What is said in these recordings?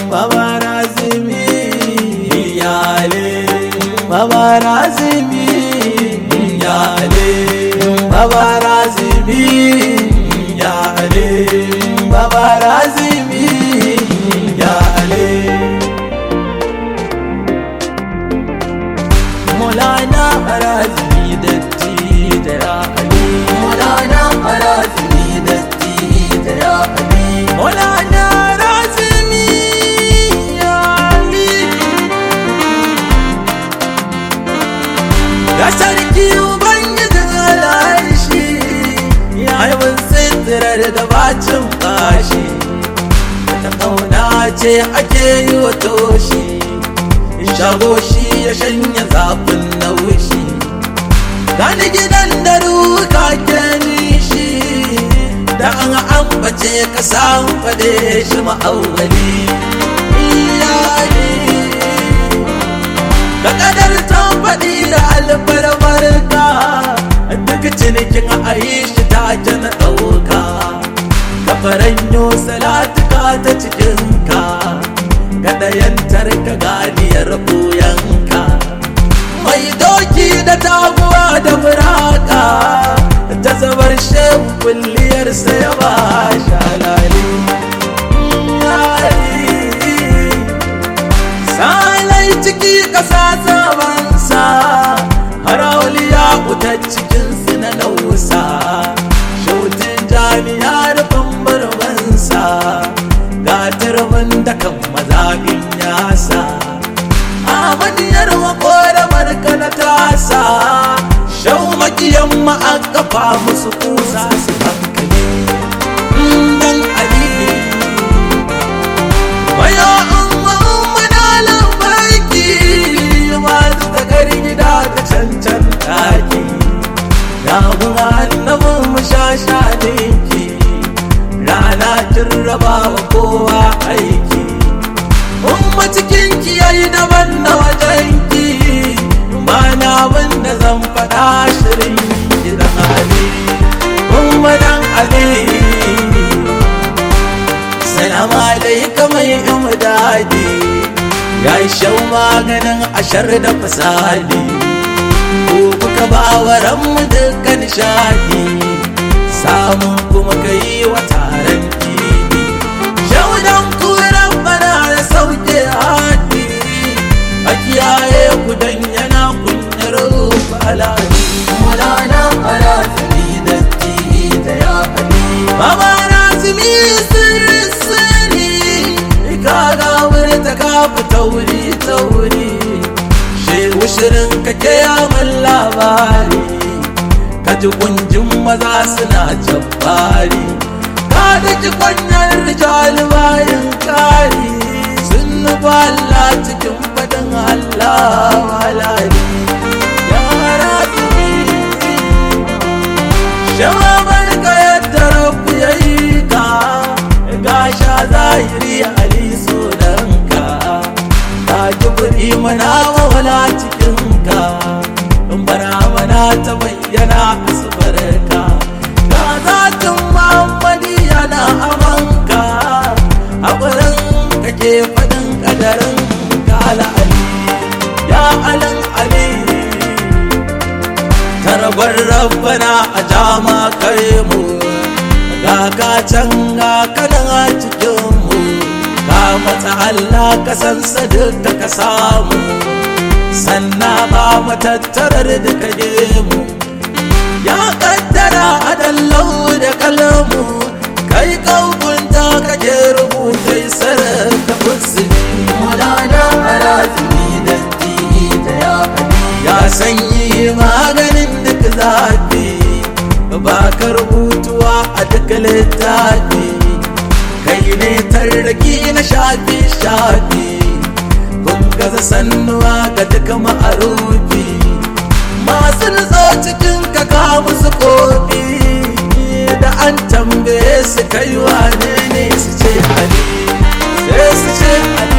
Baba Razimi yale, Baba Razimi yale, Baba Razimi yale, Baba Razimi yale. Maulana Razimi datti da ya Ali, Maulana Razimi datti da ya Ali, Maulana Razimi ya Ali. Ya sarki ubangijin al'arshi, ya yi mun sitirar da bacin kashi, ta kauna ce ake yi wa toshi, shago shi ya shanya zafin naushi, gani gidan da ruka ke nishi, da an ambace ka samu fade shi ma'awali iyali, ka kadar ta faɗi da albarbarka, duk cinikin a yi shi ta na ɗauka, ka faranyo salatuka ta cikinka, gadayantar ka ganiyar ɓoyanka, mai doki da taguwa da buraka, ta zabar shan kulliyarsa ya ba shalali salai ciki ƙasa sabansa, harauliya kutar cikinsu na nausa, shautin jami'ar bambarmansa, ga turmin da kan mazaɓin yasa, amadiyar makoramar na tasa, shau makiyan ma'akafa musu kusa su hankali dan Ali. Waya umma lambarki, masu takar gida da cancan ɗaki, ya kuma annabin mu shashaninki, rana kin raba wa kowa aiki, umma cikinki yayi daban na wajenki, ba na wanda zan faɗa shirin gidan Ali, umma dan Ali. Salamu alaika mai imdadi, ya yi shau maganin ashar da fasali, ko kuka ba wa ranmu duka nishadi, samun kuma ka yi wa taron idi, shaudan kuran bana da sauke hadi, a kiyaye kudan yana kunyar falani. Maulana Razimi datti da ya Ali, Baba Razimi sirri, ka ga wuri ta kafa tauri, shehu shirin ka ke yaman labari, ka ji kunjin maza suna jabbari, ka da ji kwanyar rijal bayan kari, sun nufa Allah cikin fadin Allah walali ya Razimi. Shawabar ka yadda rabu ya yi ka, gasha zahiri Ali sunanka, ka kibiri mana wala cikinka, bara mana ta bayyana asubarka, ga zatin Muhammadi yana amanka, a wurin kake faɗin ƙadarin ka Ali ya Alan Ali. Tarbar rabbana a jama kai mu, ga ka can ga kanan a cikinmu, ka mata Allah ka san duka ka samu, sannan ba matattarar da ka mu, ya kaddara a dallau da kalamu, kai kaukunta kake rubuta isar ka fussini. Maulana Razimi datti da ya Ali, ya sanyi maganin duk zafi, ba ka rubutuwa a duk littafi, kai ne tarraki na shafi, kun gaza sannuwa ga duka ma'arufi, masu nutso cikin ka musu kofi, da an tambaye su kai wane ne su ce Ali, sai su ce Ali.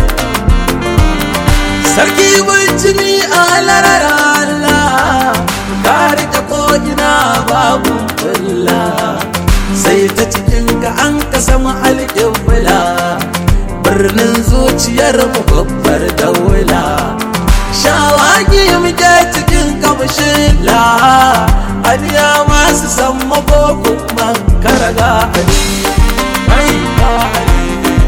Sarki bijimi a larar Allah, ka rike ko'ina babu fulla, sai ta cikin ka an ka sama alƙibla, birnin zuciyar mu babbar daula shawagi muke cikin kamshin la aliya masu san mabokun man karaga ali mai ba ali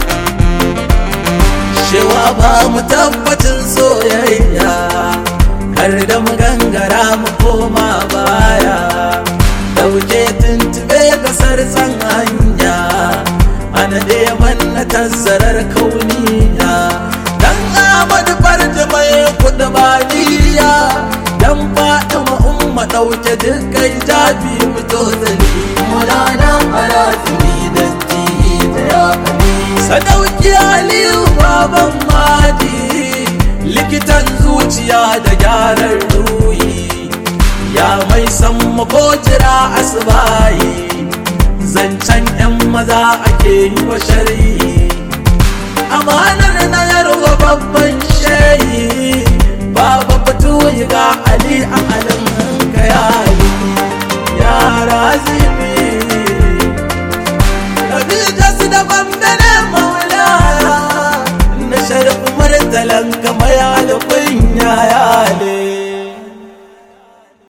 shewa ba mu tabbacin soyayya har da mu gangara mu koma baya dauke tuntube kasar san hanya ana da manna tazzarar kauniya dan Ahmadu farji mai kudu baniya dan Fatima umma dauke dukkan jabi fito zali mulana arazimi dan da ya kani sadauki Aliyu baban madi likitan zuciya da gyaran ruhi ya mai san makojira asbayi zancen yan maza ake yi wa shari'i amanar na yarwa babban shayi baba fito yi ga Ali a halin ka yari ya razimi Khadija su da bambane maulaya na sharif murtalan kamar alkunya yale